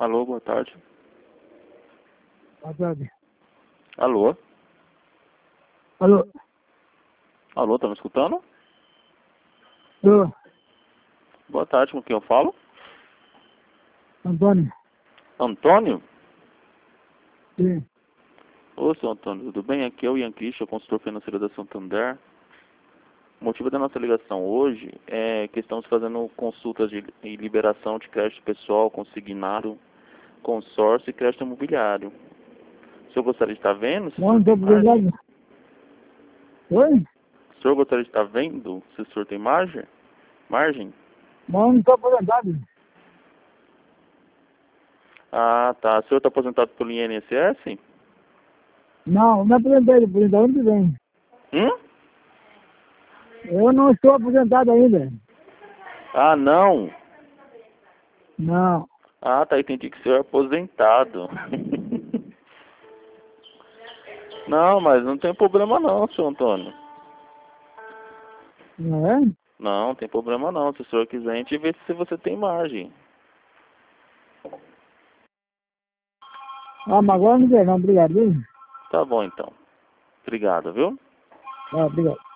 Alô, boa tarde. Boa tarde. Alô? Alô? Alô, tá me escutando? Alô? Boa tarde, com quem eu falo? Antônio? Antônio? Sim. Ô, seu Antônio, tudo bem? Aqui é o Ian Christian, consultor financeiro da Santander. O motivo da nossa ligação hoje é que estamos fazendo consultas de liberação de crédito pessoal, consignado, consórcio e crédito imobiliário. O senhor gostaria de estar vendo? Se o Não, senhor não tem estou margem? precisando. Oi? O senhor gostaria de estar vendo se o senhor tem margem? Margem? Não estou aposentado. Ah, tá. O senhor está aposentado pelo INSS? Não, não aposentei, aposentado ano que vem. Hum? Eu não estou aposentado ainda. Ah, não. Não. Ah, tá. Entendi que o senhor é aposentado. Não, mas não tem problema não, senhor Antônio. Não é? Não, não tem problema não. Se o senhor quiser, a gente vê se você tem margem. Ah, mas agora não quer não, obrigado, viu? Tá bom, então. Obrigado, viu? Ah, obrigado.